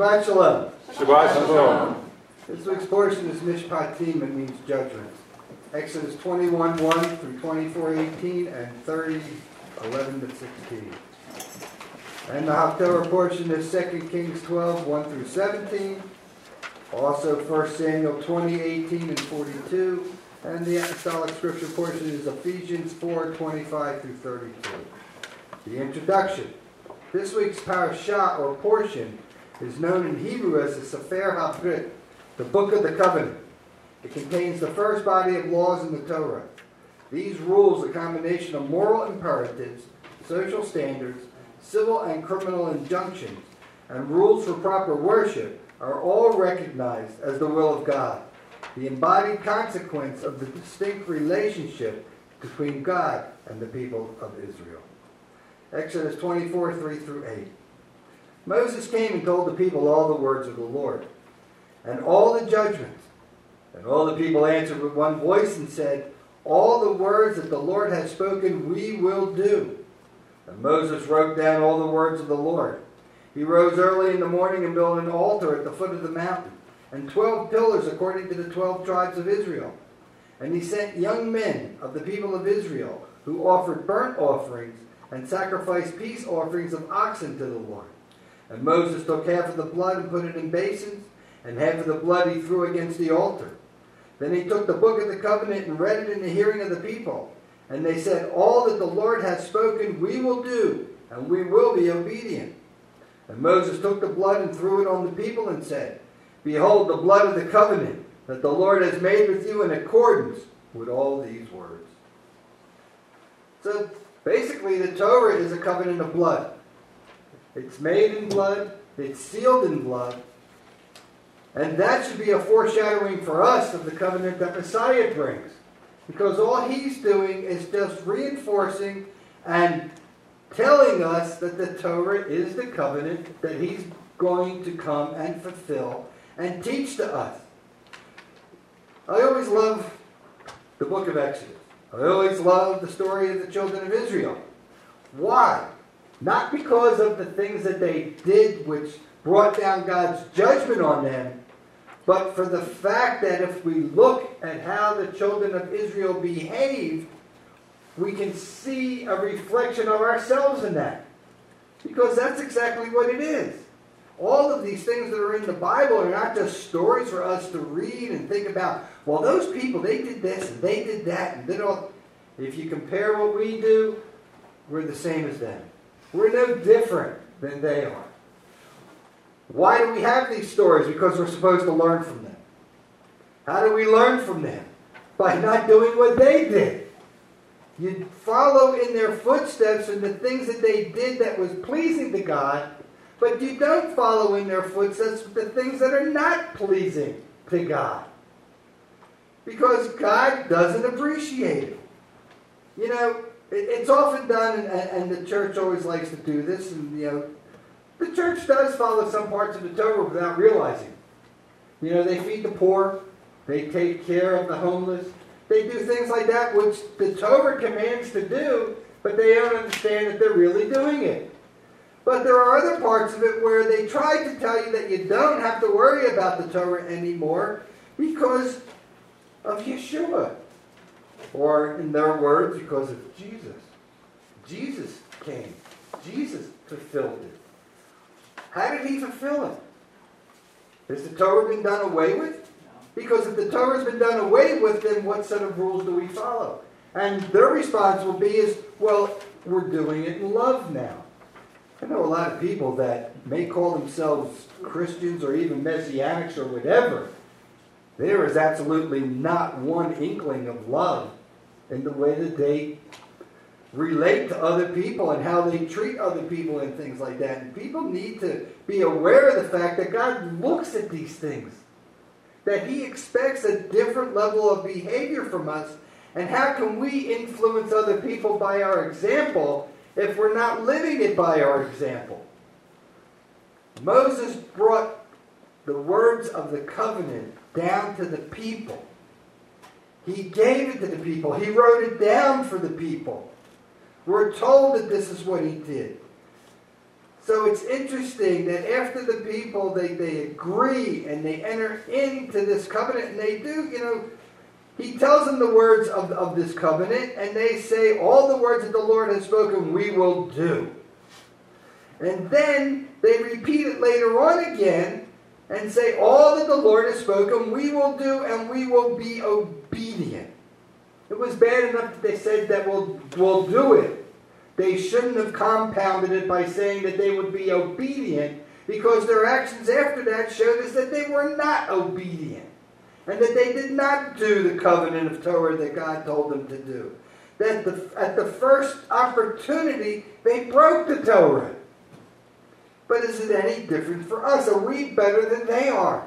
Shabbat Shalom. Shabbat Shalom. This week's portion is Mishpatim. It means judgments. Exodus 21:1 through 24:18 and 30:11 to 16. And the Haftorah portion is 2 Kings 12:1 through 17. Also 1 Samuel 20:18 and 42. And the Apostolic Scripture portion is Ephesians 4:25 through 32. The introduction. This week's parashah or portion is known in Hebrew as the Sefer HaBrit, the Book of the Covenant. It contains the first body of laws in the Torah. These rules, a combination of moral imperatives, social standards, civil and criminal injunctions, and rules for proper worship, are all recognized as the will of God, the embodied consequence of the distinct relationship between God and the people of Israel. Exodus 24:3 through 8. Moses came and told the people all the words of the Lord, and all the judgments. And all the people answered with one voice and said, "All the words that the Lord has spoken we will do." And Moses wrote down all the words of the Lord. He rose early in the morning and built an altar at the foot of the mountain, and 12 pillars according to the 12 tribes of Israel. And he sent young men of the people of Israel who offered burnt offerings and sacrificed peace offerings of oxen to the Lord. And Moses took half of the blood and put it in basins, and half of the blood he threw against the altar. Then he took the book of the covenant and read it in the hearing of the people. And they said, "All that the Lord has spoken we will do, and we will be obedient." And Moses took the blood and threw it on the people and said, "Behold the blood of the covenant that the Lord has made with you in accordance with all these words." So basically the Torah is a covenant of blood. It's made in blood, it's sealed in blood, and that should be a foreshadowing for us of the covenant that Messiah brings. Because all he's doing is just reinforcing and telling us that the Torah is the covenant that he's going to come and fulfill and teach to us. I always love the book of Exodus. I always love the story of the children of Israel. Why? Not because of the things that they did which brought down God's judgment on them, but for the fact that if we look at how the children of Israel behaved, we can see a reflection of ourselves in that. Because that's exactly what it is. All of these things that are in the Bible are not just stories for us to read and think about, well, those people, they did this and they did that and did all. If you compare what we do, we're the same as them. We're no different than they are. Why do we have these stories? Because we're supposed to learn from them. How do we learn from them? By not doing what they did. You follow in their footsteps and the things that they did that was pleasing to God, but you don't follow in their footsteps the things that are not pleasing to God. Because God doesn't appreciate it. You know, it's often done, and the church always likes to do this, and the church does follow some parts of the Torah without realizing. They feed the poor, they take care of the homeless, they do things like that which the Torah commands to do, but they don't understand that they're really doing it. But there are other parts of it where they try to tell you that you don't have to worry about the Torah anymore because of Yeshua. Or, in their words, because of Jesus. Jesus came. Jesus fulfilled it. How did he fulfill it? Has the Torah been done away with? Because if the Torah has been done away with, then what set of rules do we follow? And their response will be well, we're doing it in love now. I know a lot of people that may call themselves Christians or even Messianics or whatever. There is absolutely not one inkling of love in the way that they relate to other people and how they treat other people and things like that. And people need to be aware of the fact that God looks at these things. That he expects a different level of behavior from us. And how can we influence other people by our example if we're not living it by our example? Moses brought the words of the covenant down to the people. He gave it to the people. He wrote it down for the people. We're told that this is what he did. So it's interesting that after the people, they agree and they enter into this covenant, and they do, he tells them the words of this covenant, and they say, all the words that the Lord has spoken, we will do. And then they repeat it later on again, and say, all that the Lord has spoken, we will do, and we will be obedient. It was bad enough that they said that we'll do it. They shouldn't have compounded it by saying that they would be obedient, because their actions after that showed us that they were not obedient, and that they did not do the covenant of Torah that God told them to do. That at the first opportunity, they broke the Torah. But is it any different for us? Are we better than they are?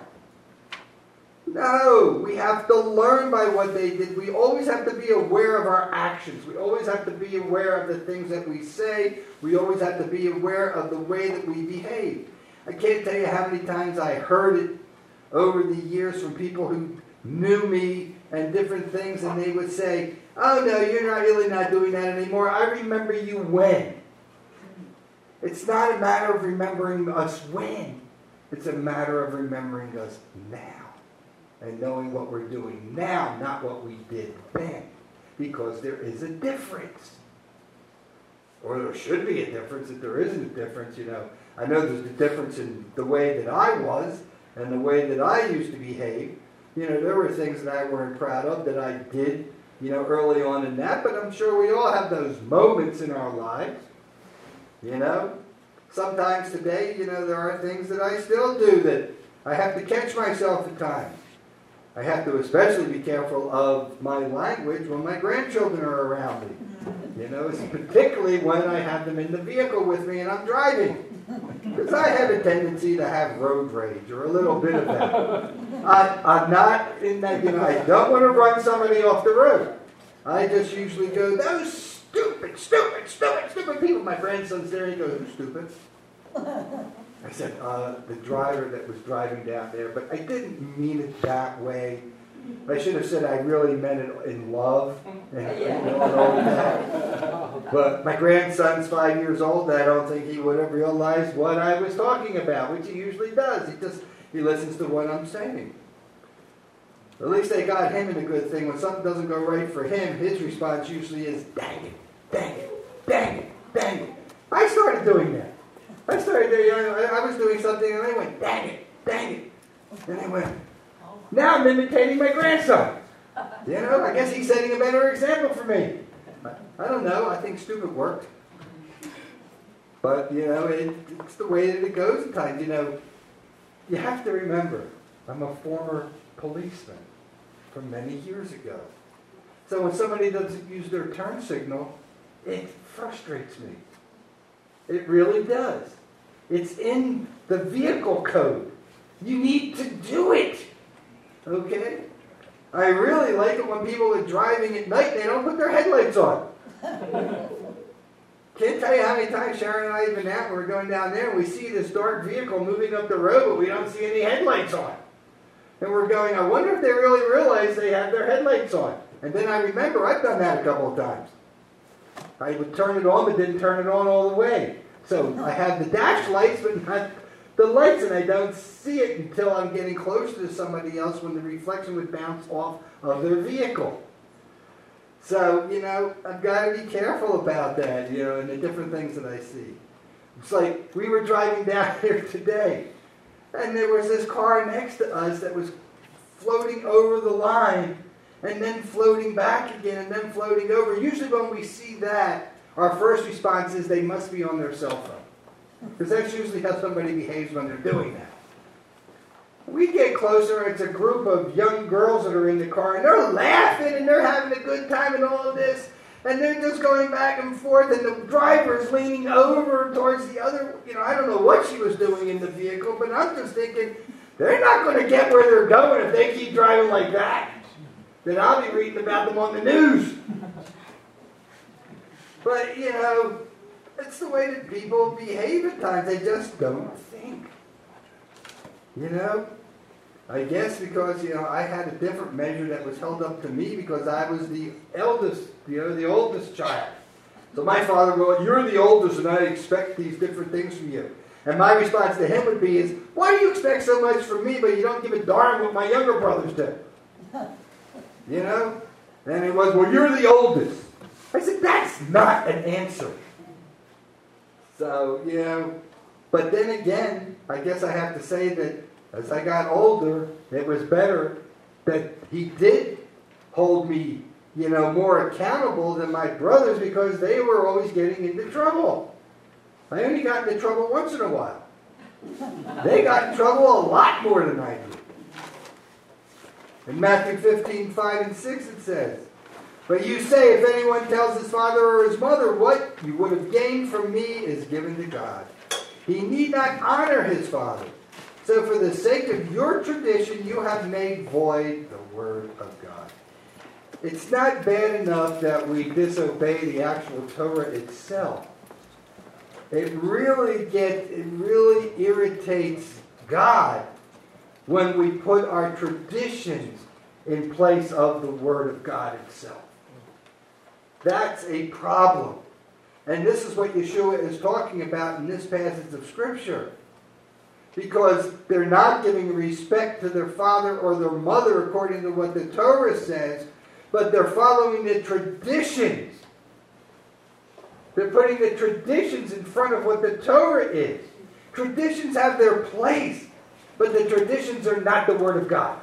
No, we have to learn by what they did. We always have to be aware of our actions. We always have to be aware of the things that we say. We always have to be aware of the way that we behave. I can't tell you how many times I heard it over the years from people who knew me and different things, and they would say, oh no, you're not really not doing that anymore. I remember you when. It's not a matter of remembering us when. It's a matter of remembering us now. And knowing what we're doing now, not what we did then. Because there is a difference. Or there should be a difference. If there isn't a difference, I know there's a difference in the way that I was and the way that I used to behave. There were things that I weren't proud of that I did, early on in that. But I'm sure we all have those moments in our lives. Sometimes today, there are things that I still do that I have to catch myself at times. I have to especially be careful of my language when my grandchildren are around me. Particularly when I have them in the vehicle with me and I'm driving. Because I have a tendency to have road rage, or a little bit of that. I'm not in that, I don't want to run somebody off the road. I just usually go, those stupid people. My grandson's there, he goes, who's stupid? I said, the driver that was driving down there, but I didn't mean it that way. I should have said I really meant it in love and all that. But my grandson's 5 years old. I don't think he would have realized what I was talking about, which he usually does. He listens to what I'm saying. At least they got him in a good thing. When something doesn't go right for him, his response usually is, dang it, dang it, dang it, dang it. I started doing that. I was doing something and I went, dang it, dang it. And I went, now I'm imitating my grandson. I guess he's setting a better example for me. I don't know. I think stupid worked. But, it's the way that it goes at times. You have to remember, I'm a former policeman from many years ago. So when somebody doesn't use their turn signal, it frustrates me. It really does. It's in the vehicle code. You need to do it. Okay? I really like it when people are driving at night and they don't put their headlights on. Can't tell you how many times Sharon and I have been out, we're going down there and we see this dark vehicle moving up the road, but we don't see any headlights on. And we're going, I wonder if they really realize they have their headlights on. And then I remember I've done that a couple of times. I would turn it on, but didn't turn it on all the way. So I have the dash lights, but not the lights, and I don't see it until I'm getting closer to somebody else when the reflection would bounce off of their vehicle. So, I've got to be careful about that, and the different things that I see. It's like we were driving down here today, and there was this car next to us that was floating over the line, and then floating back again, and then floating over. Usually when we see that, our first response is they must be on their cell phone. Because that's usually how somebody behaves when they're doing that. We get closer, it's a group of young girls that are in the car, and they're laughing, and they're having a good time and all of this, and they're just going back and forth, and the driver's leaning over towards the other, I don't know what she was doing in the vehicle, but I'm just thinking, they're not going to get where they're going if they keep driving like that. Then I'll be reading about them on the news. But, it's the way that people behave at times. They just don't think. I guess because, I had a different measure that was held up to me because I was the eldest, the oldest child. So my father, well, you're the oldest and I expect these different things from you. And my response to him would be is, why do you expect so much from me, but you don't give a darn what my younger brothers do? You know? And it was, well, you're the oldest. I said, that's not an answer. So, you know, but then again, I guess I have to say that as I got older, it was better that he did hold me, you know, more accountable than my brothers because they were always getting into trouble. I only got into trouble once in a while. They got in trouble a lot more than I did. In Matthew 15:5-6 it says, but you say, if anyone tells his father or his mother, what you would have gained from me is given to God. He need not honor his father. So for the sake of your tradition, you have made void the word of God. It's not bad enough that we disobey the actual Torah itself. It really irritates God when we put our traditions in place of the Word of God itself. That's a problem. And this is what Yeshua is talking about in this passage of Scripture. Because they're not giving respect to their father or their mother according to what the Torah says, but they're following the traditions. They're putting the traditions in front of what the Torah is. Traditions have their place, but the traditions are not the Word of God.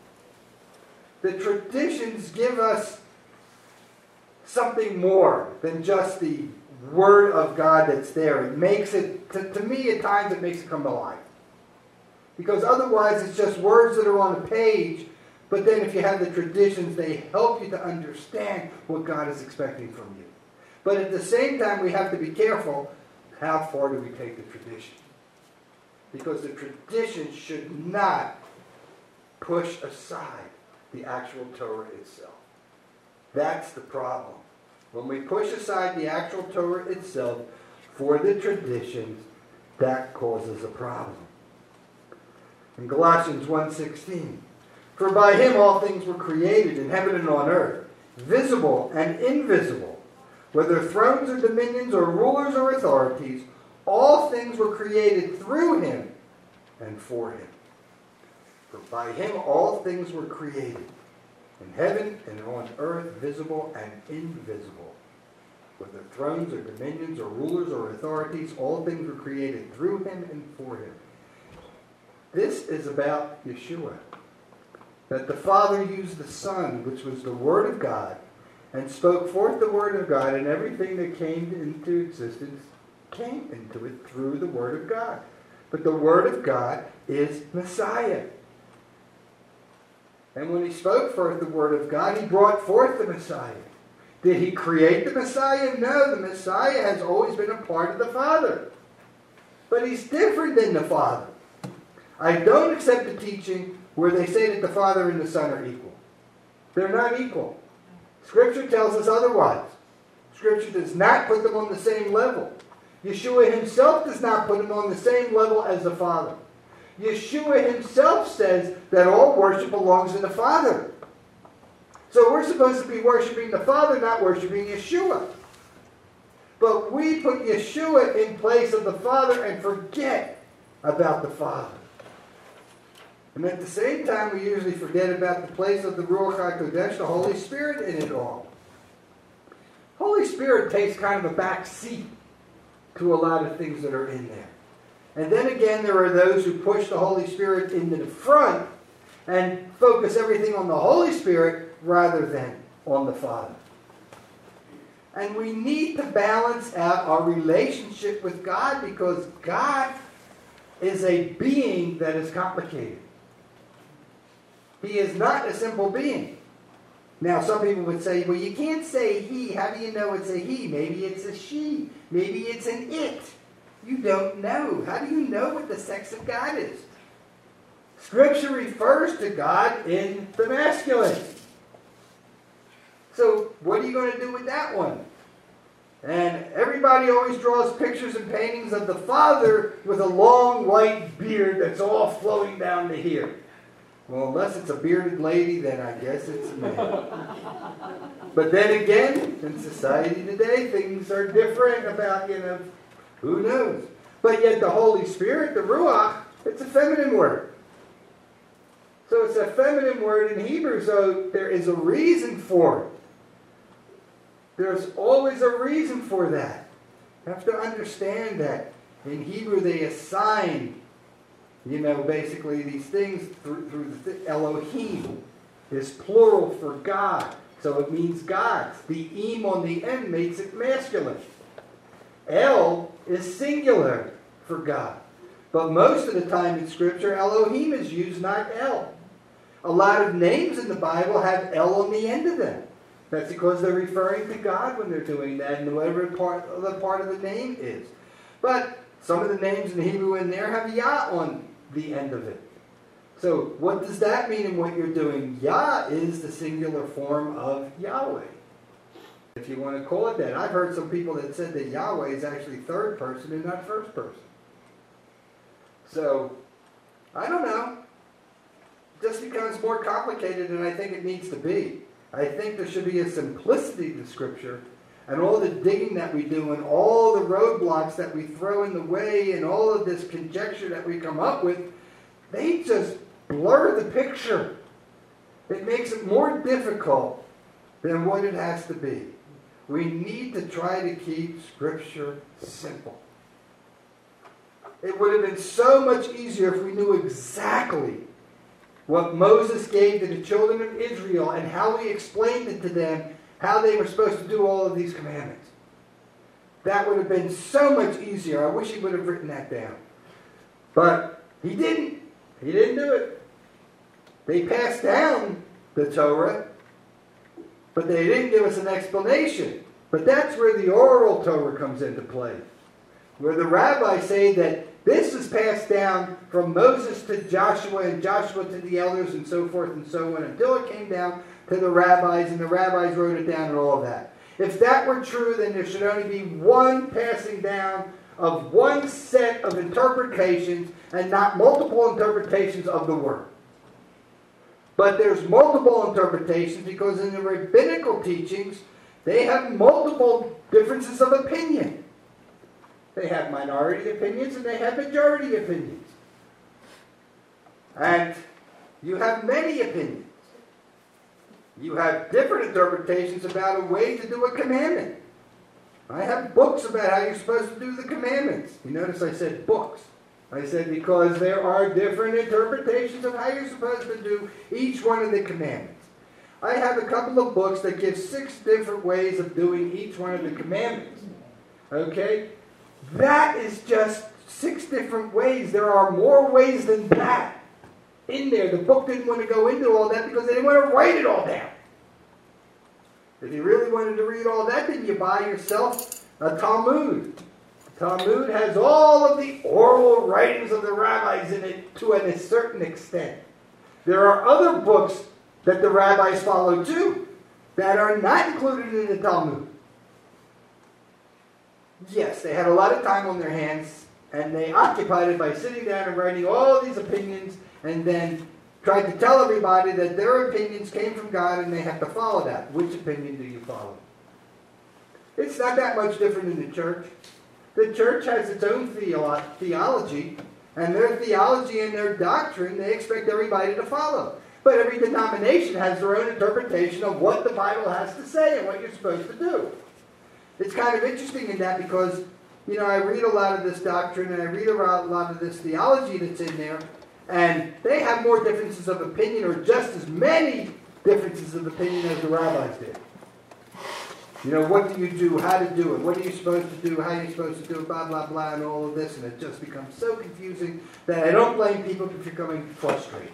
The traditions give us something more than just the Word of God that's there. It makes it, to me at times, it makes it come to life. Because otherwise it's just words that are on a page, but then if you have the traditions, they help you to understand what God is expecting from you. But at the same time, we have to be careful, how far do we take the tradition? Because the tradition should not push aside the actual Torah itself. That's the problem. When we push aside the actual Torah itself for the traditions, that causes a problem. In Galatians 1:16, for by him all things were created in heaven and on earth, visible and invisible, whether thrones or dominions or rulers or authorities, all things were created through him and for him. For by him all things were created, in heaven and on earth, visible and invisible. Whether thrones or dominions or rulers or authorities, all things were created through him and for him. This is about Yeshua. That the Father used the Son, which was the Word of God, and spoke forth the Word of God, and everything that came into existence came into it through the Word of God. But the Word of God is Messiah. And when he spoke forth the Word of God, he brought forth the Messiah. Did he create the Messiah? No, the Messiah has always been a part of the Father. But he's different than the Father. I don't accept the teaching where they say that the Father and the Son are equal. They're not equal. Scripture tells us otherwise. Scripture does not put them on the same level. Yeshua himself does not put them on the same level as the Father. Yeshua himself says that all worship belongs to the Father. So we're supposed to be worshiping the Father, not worshiping Yeshua. But we put Yeshua in place of the Father and forget about the Father. And at the same time, we usually forget about the place of the Ruach HaKodesh, the Holy Spirit, in it all. Holy Spirit takes kind of a back seat to a lot of things that are in there. And then again, there are those who push the Holy Spirit into the front and focus everything on the Holy Spirit rather than on the Father. And we need to balance out our relationship with God because God is a being that is complicated. He is not a simple being. Now, some people would say, well, you can't say he. How do you know it's a he? Maybe it's a she. Maybe it's an it. You don't know. How do you know what the sex of God is? Scripture refers to God in the masculine. So, what are you going to do with that one? And everybody always draws pictures and paintings of the Father with a long white beard that's all flowing down to here. Well, unless it's a bearded lady, then I guess it's a man. But then again, in society today, things are different about, who knows. But yet the Holy Spirit, the Ruach, it's a feminine word. So it's a feminine word in Hebrew, so there is a reason for it. There's always a reason for that. You have to understand that in Hebrew they assign, basically these things through the Elohim is plural for God. So it means gods. The im on the end makes it masculine. El is singular for God. But most of the time in Scripture, Elohim is used, not El. A lot of names in the Bible have El on the end of them. That's because they're referring to God when they're doing that, and whatever part of the name is. But some of the names in Hebrew in there have Yah on the end of it. So what does that mean in what you're doing? Yah is the singular form of Yahweh, if you want to call it that. I've heard some people that said that Yahweh is actually third person and not first person. So, I don't know. It just becomes more complicated than I think it needs to be. I think there should be a simplicity to Scripture, and all the digging that we do and all the roadblocks that we throw in the way and all of this conjecture that we come up with, they just blur the picture. It makes it more difficult than what it has to be. We need to try to keep Scripture simple. It would have been so much easier if we knew exactly what Moses gave to the children of Israel and how he explained it to them, how they were supposed to do all of these commandments. That would have been so much easier. I wish he would have written that down. But he didn't. He didn't do it. They passed down the Torah, but they didn't give us an explanation. But that's where the oral Torah comes into play, where the rabbis say that this is passed down from Moses to Joshua and Joshua to the elders and so forth and so on until it came down to the rabbis, and the rabbis wrote it down and all of that. If that were true, then there should only be one passing down of one set of interpretations and not multiple interpretations of the word. But there's multiple interpretations because in the rabbinical teachings, they have multiple differences of opinion. They have minority opinions and they have majority opinions. And you have many opinions. You have different interpretations about a way to do a commandment. I have books about how you're supposed to do the commandments. You notice I said books. I said because there are different interpretations of how you're supposed to do each one of the commandments. I have a couple of books that give 6 different ways of doing each one of the commandments. Okay? That is just 6 different ways. There are more ways than that in there. The book didn't want to go into all that because they didn't want to write it all down. If you really wanted to read all that, then you buy yourself a Talmud. The Talmud has all of the oral writings of the rabbis in it to a certain extent. There are other books that the rabbis follow too that are not included in the Talmud. Yes, they had a lot of time on their hands, and they occupied it by sitting down and writing all these opinions, and then tried to tell everybody that their opinions came from God and they have to follow that. Which opinion do you follow? It's not that much different in the church. The church has its own theology, and their theology and their doctrine they expect everybody to follow. But every denomination has their own interpretation of what the Bible has to say and what you're supposed to do. It's kind of interesting in that because, I read a lot of this doctrine and I read a lot of this theology that's in there, and they have more differences of opinion or just as many differences of opinion as the rabbis did. What do you do, how to do it, what are you supposed to do, how are you supposed to do it, blah, blah, blah, and all of this, and it just becomes so confusing that I don't blame people for becoming frustrated.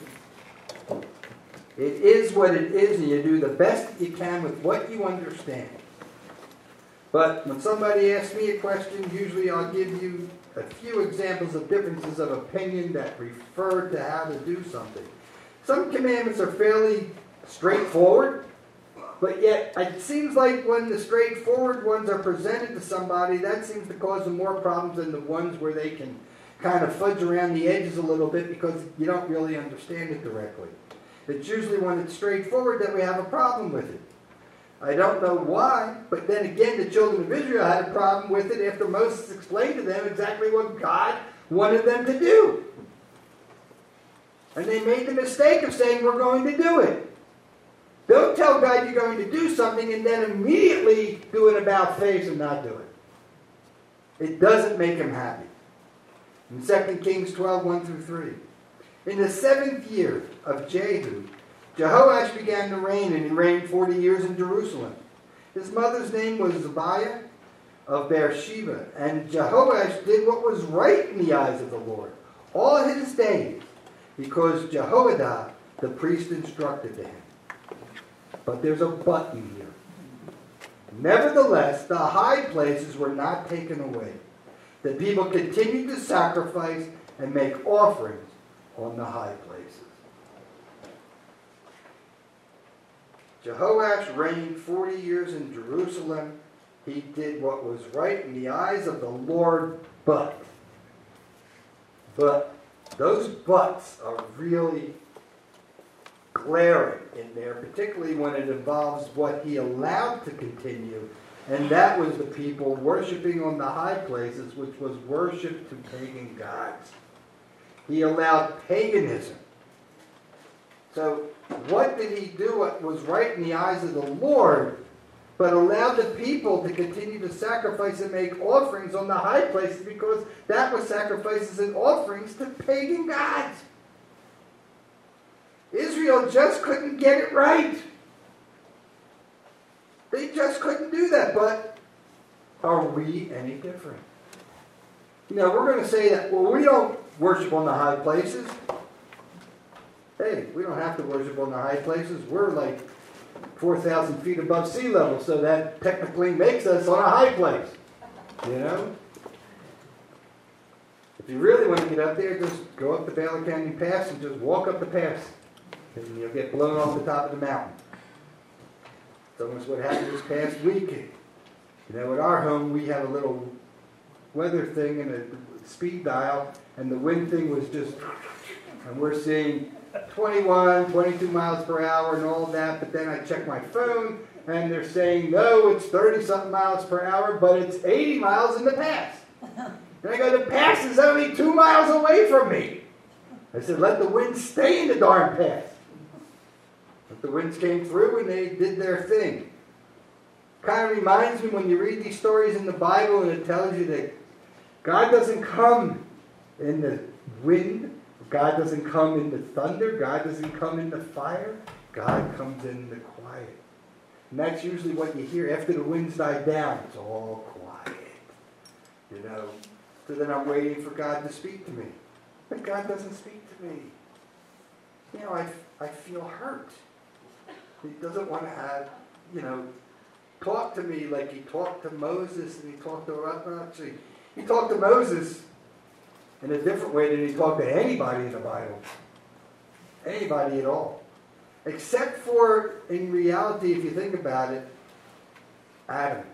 It is what it is, and you do the best that you can with what you understand. But when somebody asks me a question, usually I'll give you a few examples of differences of opinion that refer to how to do something. Some commandments are fairly straightforward, but yet it seems like when the straightforward ones are presented to somebody, that seems to cause them more problems than the ones where they can kind of fudge around the edges a little bit because you don't really understand it directly. It's usually when it's straightforward that we have a problem with it. I don't know why, but then again, the children of Israel had a problem with it after Moses explained to them exactly what God wanted them to do. And they made the mistake of saying, we're going to do it. Don't tell God you're going to do something and then immediately do an about face and not do it. It doesn't make him happy. In 2 Kings 12, 1 through 3. In the 7th year of Jehu, Jehoash began to reign, and he reigned 40 years in Jerusalem. His mother's name was Zibiah of Beersheba, and Jehoash did what was right in the eyes of the Lord all his days, because Jehoiada the priest instructed him. But there's a but in here. Nevertheless, the high places were not taken away. The people continued to sacrifice and make offerings on the high places. Jehoash reigned 40 years in Jerusalem. He did what was right in the eyes of the Lord, but those buts are really glaring in there, particularly when it involves what he allowed to continue, and that was the people worshiping on the high places, which was worship to pagan gods. He allowed paganism. So what did he do? What was right in the eyes of the Lord, but allowed the people to continue to sacrifice and make offerings on the high places, because that was sacrifices and offerings to pagan gods. Israel just couldn't get it right. They just couldn't do that. But are we any different? You know, we're going to say that, well, we don't worship on the high places. Hey, we don't have to worship on the high places. We're like 4,000 feet above sea level, so that technically makes us on a high place. You know? If you really want to get up there, just go up the Baylor Canyon Pass and just walk up the pass. And you'll get blown off the top of the mountain. It's almost what happened this past week. You know, at our home, we have a little weather thing and a speed dial, and the wind thing was just, and we're seeing 21, 22 miles per hour and all that, but then I check my phone, and they're saying, no, it's 30-something miles per hour, but it's 80 miles in the pass. And I go, the pass is only 2 miles away from me. I said, let the wind stay in the darn pass. But the winds came through and they did their thing. Kind of reminds me when you read these stories in the Bible and it tells you that God doesn't come in the wind, God doesn't come in the thunder, God doesn't come in the fire, God comes in the quiet. And that's usually what you hear after the winds die down. It's all quiet. You know, so then I'm waiting for God to speak to me. But God doesn't speak to me. You know, I feel hurt. He doesn't want to have, you know, talk to me like he talked to Moses and he talked to, actually, he talked to Moses in a different way than he talked to anybody in the Bible. Anybody at all. Except for, in reality, if you think about it, Adam.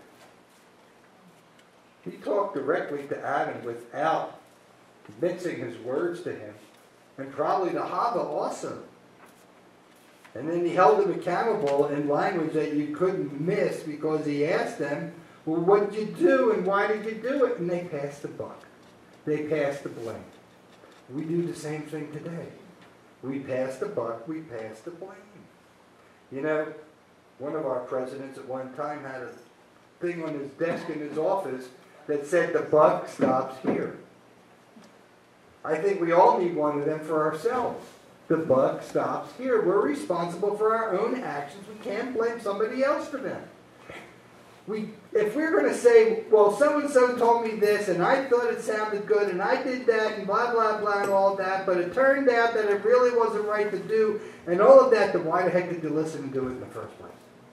He talked directly to Adam without mixing his words to him. And probably to Hava also. And then he held them accountable in language that you couldn't miss because he asked them, well, what did you do and why did you do it? And they passed the buck. They passed the blame. We do the same thing today. We pass the buck, we pass the blame. You know, one of our presidents at one time had a thing on his desk in his office that said the buck stops here. I think we all need one of them for ourselves. The buck stops here. We're responsible for our own actions. We can't blame somebody else for them. If we're going to say, well, so-and-so told me this, and I thought it sounded good, and I did that, and blah, blah, blah, and all that, but it turned out that it really wasn't right to do, and all of that, then why the heck did you listen and do it in the first place?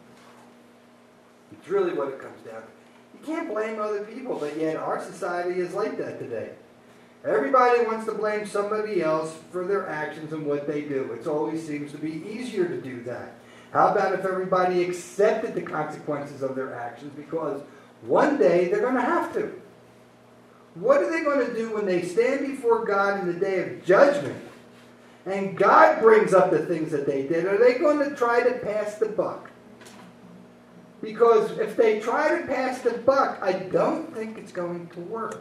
It's really what it comes down to. You can't blame other people, but yet our society is like that today. Everybody wants to blame somebody else for their actions and what they do. It always seems to be easier to do that. How about if everybody accepted the consequences of their actions, because one day they're going to have to. What are they going to do when they stand before God in the day of judgment and God brings up the things that they did? Are they going to try to pass the buck? Because if they try to pass the buck, I don't think it's going to work.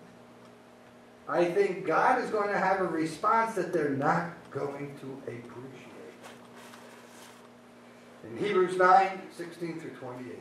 I think God is going to have a response that they're not going to appreciate. In Hebrews 9:16 through 28.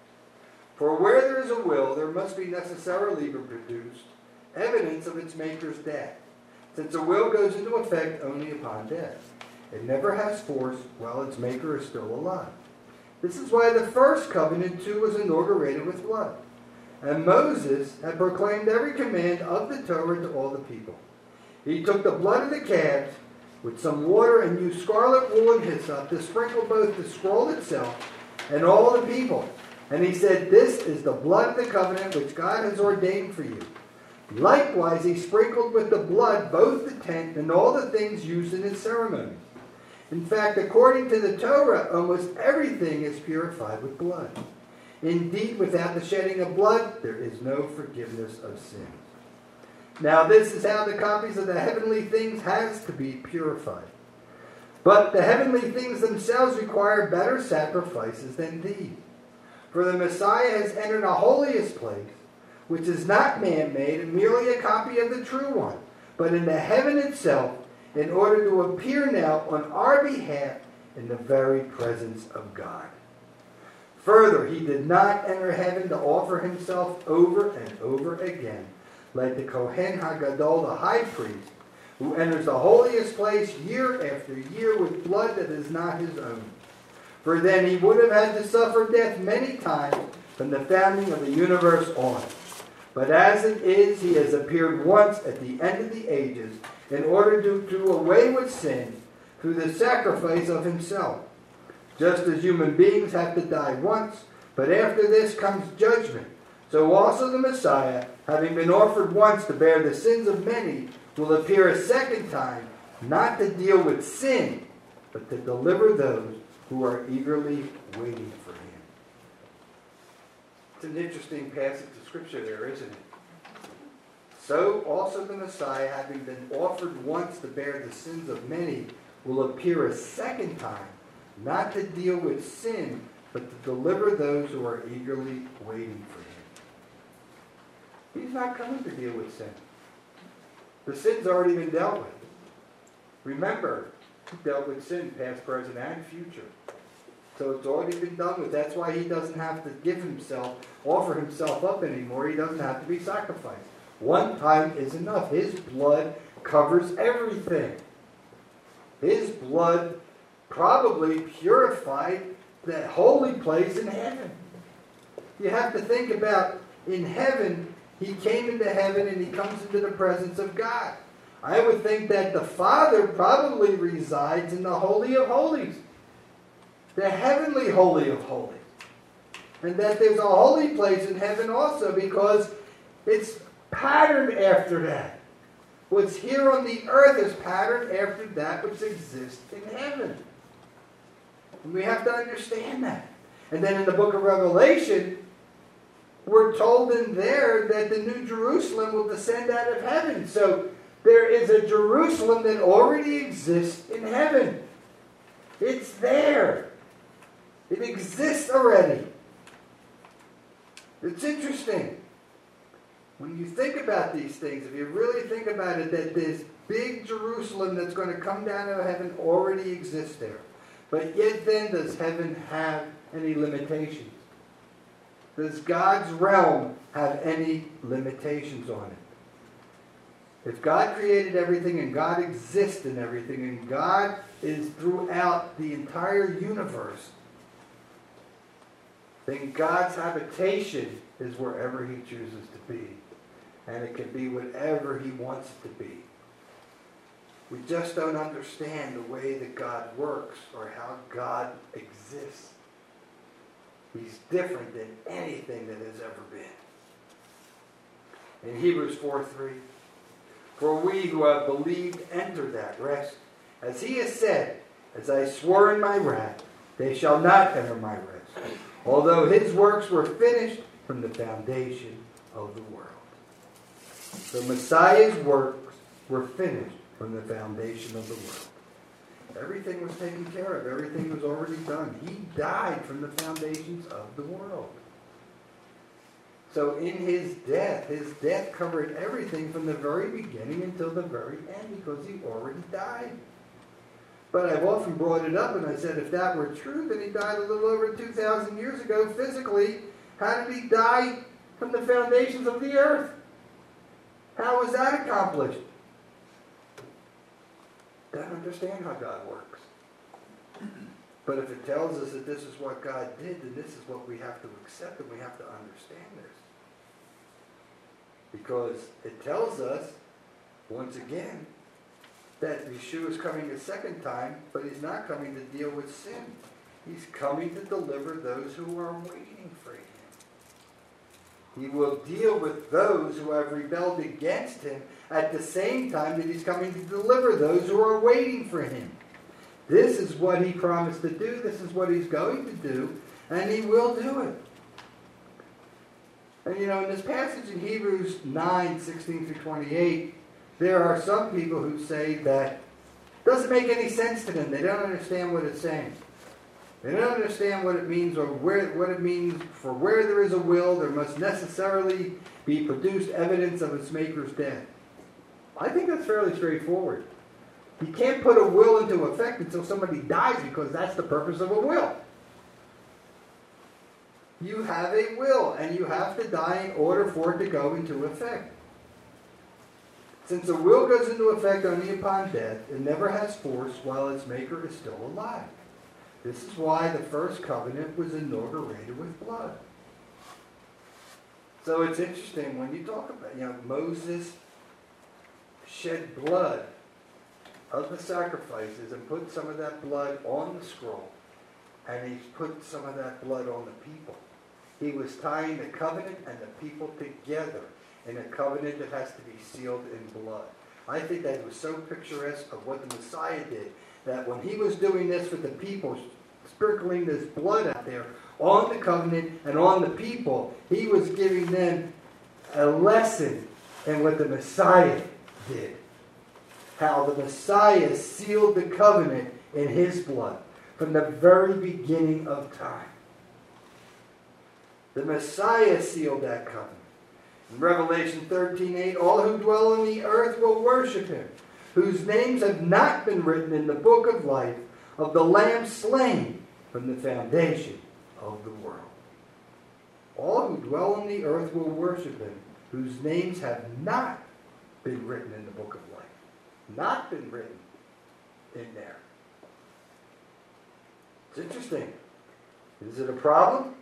For where there is a will, there must be necessarily be produced evidence of its maker's death, since a will goes into effect only upon death. It never has force while its maker is still alive. This is why the first covenant too was inaugurated with blood. And Moses had proclaimed every command of the Torah to all the people. He took the blood of the calves with some water and used scarlet wool and hyssop to sprinkle both the scroll itself and all the people. And he said, this is the blood of the covenant which God has ordained for you. Likewise, he sprinkled with the blood both the tent and all the things used in its ceremonies. In fact, according to the Torah, almost everything is purified with blood. Indeed, without the shedding of blood, there is no forgiveness of sins. Now, this is how the copies of the heavenly things has to be purified. But the heavenly things themselves require better sacrifices than these. For the Messiah has entered a holiest place, which is not man-made and merely a copy of the true one, but in the heaven itself, in order to appear now on our behalf in the very presence of God. Further, he did not enter heaven to offer himself over and over again, like the Kohen HaGadol, the high priest, who enters the holiest place year after year with blood that is not his own. For then he would have had to suffer death many times from the founding of the universe on. But as it is, he has appeared once at the end of the ages in order to do away with sin through the sacrifice of himself. Just as human beings have to die once, but after this comes judgment, so also the Messiah, having been offered once to bear the sins of many, will appear a second time, not to deal with sin, but to deliver those who are eagerly waiting for him. It's an interesting passage of Scripture there, isn't it? So also the Messiah, having been offered once to bear the sins of many, will appear a second time, not to deal with sin, but to deliver those who are eagerly waiting for him. He's not coming to deal with sin. The sin's already been dealt with. Remember, he dealt with sin, past, present, and future. So it's already been done with. That's why he doesn't have to offer himself up anymore. He doesn't have to be sacrificed. One time is enough. His blood covers everything. His blood probably purified the holy place in heaven. You have to think about, in heaven, he came into heaven and he comes into the presence of God. I would think that the Father probably resides in the Holy of Holies, the heavenly Holy of Holies. And that there's a holy place in heaven also, because it's patterned after that. What's here on the earth is patterned after that which exists in heaven. And we have to understand that. And then in the book of Revelation, we're told in there that the New Jerusalem will descend out of heaven. So there is a Jerusalem that already exists in heaven. It's there. It exists already. It's interesting. When you think about these things, if you really think about it, that this big Jerusalem that's going to come down out of heaven already exists there. But yet then, does heaven have any limitations? Does God's realm have any limitations on it? If God created everything and God exists in everything and God is throughout the entire universe, then God's habitation is wherever he chooses to be. And it can be whatever he wants it to be. We just don't understand the way that God works or how God exists. He's different than anything that has ever been. In Hebrews 4:3, for we who have believed enter that rest. As he has said, as I swore in my wrath, they shall not enter my rest, although his works were finished from the foundation of the world. The Messiah's works were finished from the foundation of the world. Everything was taken care of. Everything was already done. He died from the foundations of the world. So in his death covered everything from the very beginning until the very end because he already died. But I've often brought it up and I said if that were true, then he died a little over 2,000 years ago physically. How did he die from the foundations of the earth? How was that accomplished? Don't understand how God works. But if it tells us that this is what God did, then this is what we have to accept and we have to understand this. Because it tells us, once again, that Yeshua is coming a second time, but he's not coming to deal with sin. He's coming to deliver those who are waiting for him. He will deal with those who have rebelled against him at the same time that he's coming to deliver those who are waiting for him. This is what he promised to do. This is what he's going to do. And he will do it. And in this passage in Hebrews 9, 16 through 28, there are some people who say that it doesn't make any sense to them. They don't understand what it's saying. They don't understand what it means or what it means for where there is a will, there must necessarily be produced evidence of its maker's death. I think that's fairly straightforward. You can't put a will into effect until somebody dies because that's the purpose of a will. You have a will and you have to die in order for it to go into effect. Since a will goes into effect only upon death, it never has force while its maker is still alive. This is why the first covenant was inaugurated with blood. So it's interesting when you talk about, Moses shed blood of the sacrifices and put some of that blood on the scroll. And he put some of that blood on the people. He was tying the covenant and the people together in a covenant that has to be sealed in blood. I think that was so picturesque of what the Messiah did, that when he was doing this for the people, sprinkling this blood out there on the covenant and on the people, he was giving them a lesson in what the Messiah did. How the Messiah sealed the covenant in his blood from the very beginning of time. The Messiah sealed that covenant. In Revelation 13:8, all who dwell on the earth will worship him, whose names have not been written in the book of life of the Lamb slain from the foundation of the world. All who dwell on the earth will worship him, whose names have not been written in the book of life. Not been written in there. It's interesting. Is it a problem?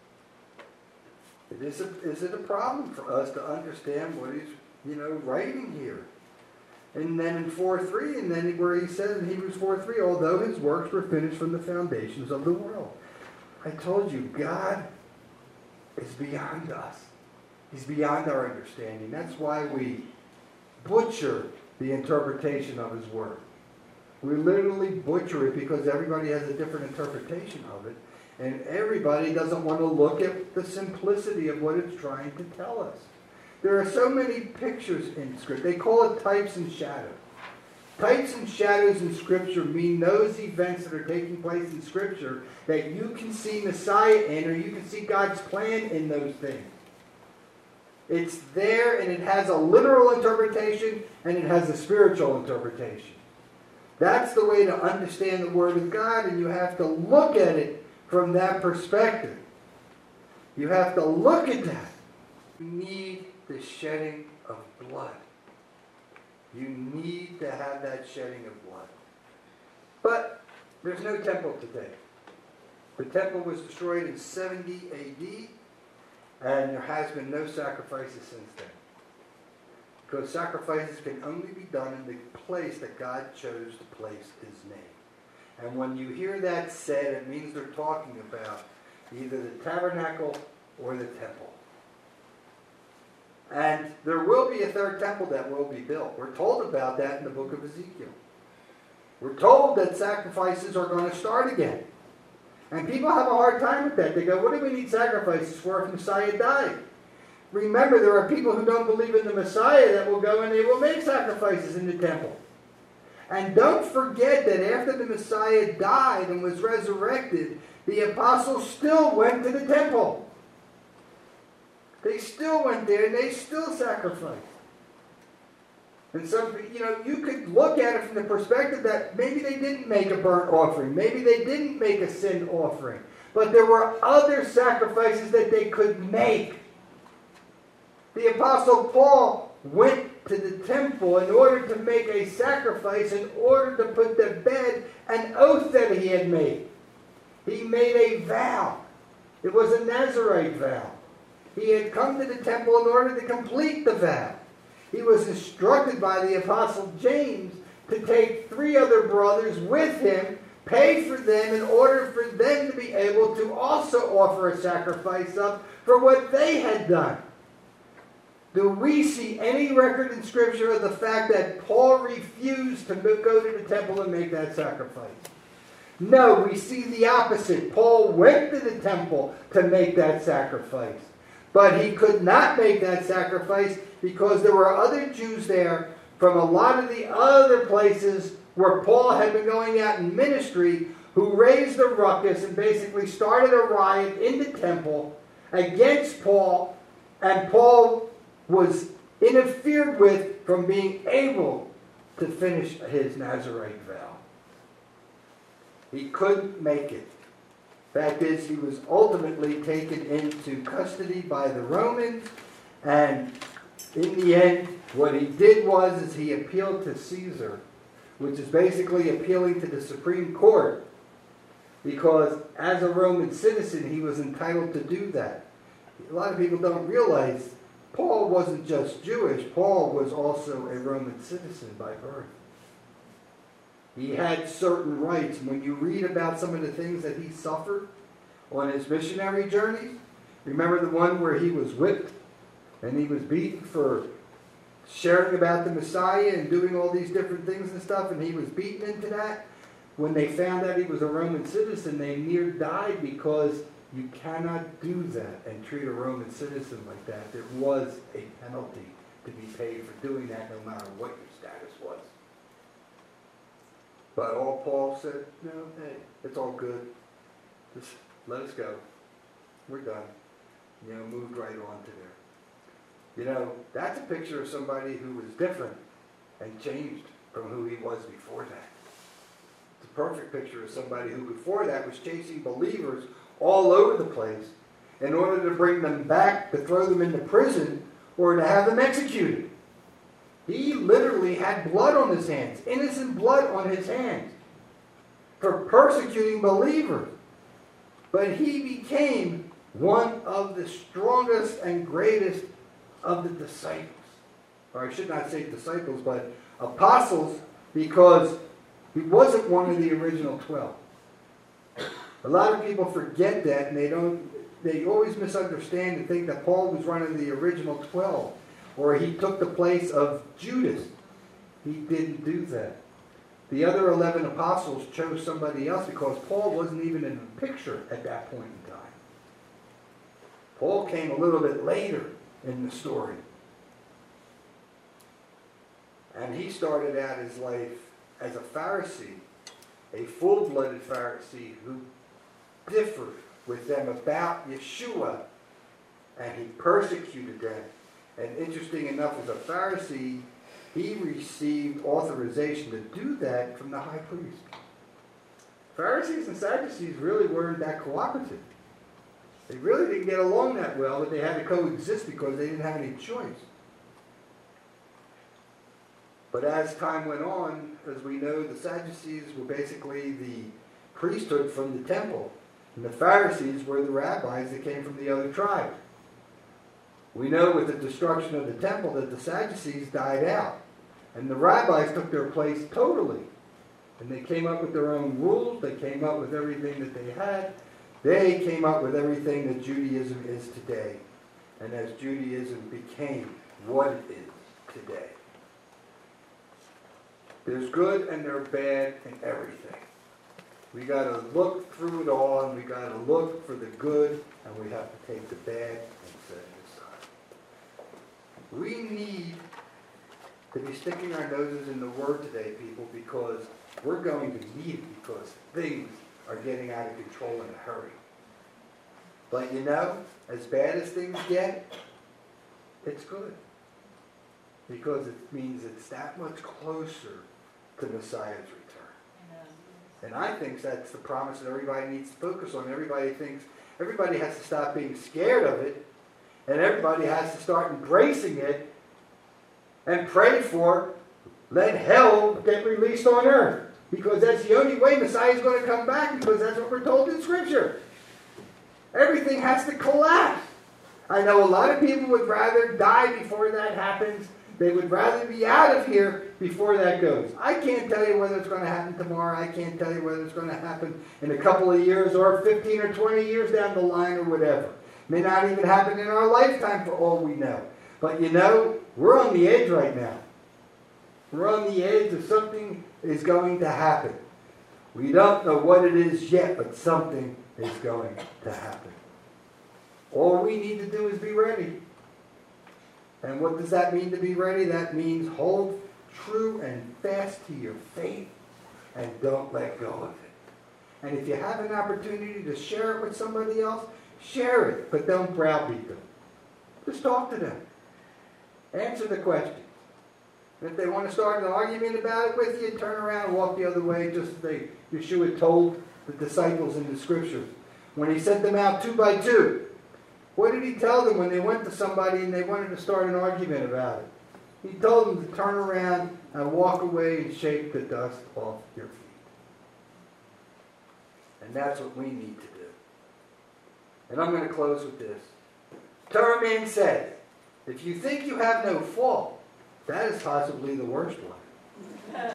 Is it a problem for us to understand what he's, writing here? And then in 4:3, and then where he says in Hebrews 4:3, although his works were finished from the foundations of the world. I told you, God is beyond us. He's beyond our understanding. That's why we butcher the interpretation of his word. We literally butcher it because everybody has a different interpretation of it. And everybody doesn't want to look at the simplicity of what it's trying to tell us. There are so many pictures in Scripture. They call it types and shadows. Types and shadows in Scripture mean those events that are taking place in Scripture that you can see Messiah in, or you can see God's plan in those things. It's there, and it has a literal interpretation, and it has a spiritual interpretation. That's the way to understand the Word of God, and you have to look at it from that perspective. You have to look at that. You need the shedding of blood. You need to have that shedding of blood. But there's no temple today. The temple was destroyed in 70 AD, and there has been no sacrifices since then. Because sacrifices can only be done in the place that God chose to place his name. And when you hear that said, it means they're talking about either the tabernacle or the temple. And there will be a third temple that will be built. We're told about that in the book of Ezekiel. We're told that sacrifices are going to start again. And people have a hard time with that. They go, what do we need sacrifices for if Messiah died? remember, there are people who don't believe in the Messiah that will go and they will make sacrifices in the temple. And don't forget that after the Messiah died and was resurrected, the apostles still went to the temple. They still went there and they still sacrificed. And so, you could look at it from the perspective that maybe they didn't make a burnt offering. Maybe they didn't make a sin offering. But there were other sacrifices that they could make. The Apostle Paul went to the temple in order to make a sacrifice, in order to put to bed an oath that he had made. He made a vow. It was a Nazirite vow. He had come to the temple in order to complete the vow. He was instructed by the Apostle James to take 3 other brothers with him, pay for them in order for them to be able to also offer a sacrifice up for what they had done. Do we see any record in Scripture of the fact that Paul refused to go to the temple and make that sacrifice? No, we see the opposite. Paul went to the temple to make that sacrifice. But he could not make that sacrifice because there were other Jews there from a lot of the other places where Paul had been going out in ministry who raised a ruckus and basically started a riot in the temple against Paul, and Paul was interfered with from being able to finish his Nazirite vow. He couldn't make it. Fact is, he was ultimately taken into custody by the Romans, and in the end, what he did was he appealed to Caesar, which is basically appealing to the Supreme Court, because as a Roman citizen, he was entitled to do that. A lot of people don't realize Paul wasn't just Jewish. Paul was also a Roman citizen by birth. He had certain rights. When you read about some of the things that he suffered on his missionary journeys, remember the one where he was whipped and he was beaten for sharing about the Messiah and doing all these different things and stuff, and he was beaten into that? When they found out he was a Roman citizen, they near died, because you cannot do that and treat a Roman citizen like that. There was a penalty to be paid for doing that, no matter what your status was. But all Paul said, no, hey, it's all good. Just let us go. We're done. Moved right on to there. That's a picture of somebody who was different and changed from who he was before that. It's a perfect picture of somebody who before that was chasing believers all over the place in order to bring them back, to throw them into prison, or to have them executed. He literally had blood on his hands, innocent blood on his hands, for persecuting believers. But he became one of the strongest and greatest of the disciples. Or I should not say disciples, but apostles, because he wasn't one of the original 12. A lot of people forget that, and they always misunderstand and think that Paul was one of the original 12. Or he took the place of Judas. He didn't do that. The other 11 apostles chose somebody else because Paul wasn't even in the picture at that point in time. Paul came a little bit later in the story. And he started out his life as a Pharisee, a full-blooded Pharisee who differed with them about Yeshua, and he persecuted them. And interesting enough, as a Pharisee, he received authorization to do that from the high priest. Pharisees and Sadducees really weren't that cooperative. They really didn't get along that well, but they had to coexist because they didn't have any choice. But as time went on, as we know, the Sadducees were basically the priesthood from the temple, and the Pharisees were the rabbis that came from the other tribes. We know with the destruction of the temple that the Sadducees died out, and the rabbis took their place totally. And they came up with their own rules. They came up with everything that they had. They came up with everything that Judaism is today, and as Judaism became what it is today. There's good and there's bad in everything. We got to look through it all, and we got to look for the good, and we have to take the bad and set it aside. We need to be sticking our noses in the Word today, people, because we're going to need it, because things are getting out of control in a hurry. But you know, as bad as things get, it's good. Because it means it's that much closer to Messiah's return. And I think that's the promise that everybody needs to focus on. Everybody has to stop being scared of it, and everybody has to start embracing it and pray for, let hell get released on earth. Because that's the only way Messiah is going to come back, because that's what we're told in Scripture. Everything has to collapse. I know a lot of people would rather die before that happens. They would rather be out of here before that goes. I can't tell you whether it's going to happen tomorrow. I can't tell you whether it's going to happen in a couple of years or 15 or 20 years down the line or whatever. It may not even happen in our lifetime for all we know. But you know, we're on the edge right now. We're on the edge of something is going to happen. We don't know what it is yet, but something is going to happen. All we need to do is be ready. And what does that mean to be ready? That means hold true and fast to your faith and don't let go of it. And if you have an opportunity to share it with somebody else, share it, but don't browbeat them. Just talk to them. Answer the questions. And if they want to start an argument about it with you, turn around and walk the other way, just as Yeshua told the disciples in the Scriptures. When he sent them out 2 by 2, what did he tell them when they went to somebody and they wanted to start an argument about it? He told them to turn around and walk away and shake the dust off your feet. And that's what we need to do. And I'm going to close with this. Thurman said, if you think you have no fault, that is possibly the worst one.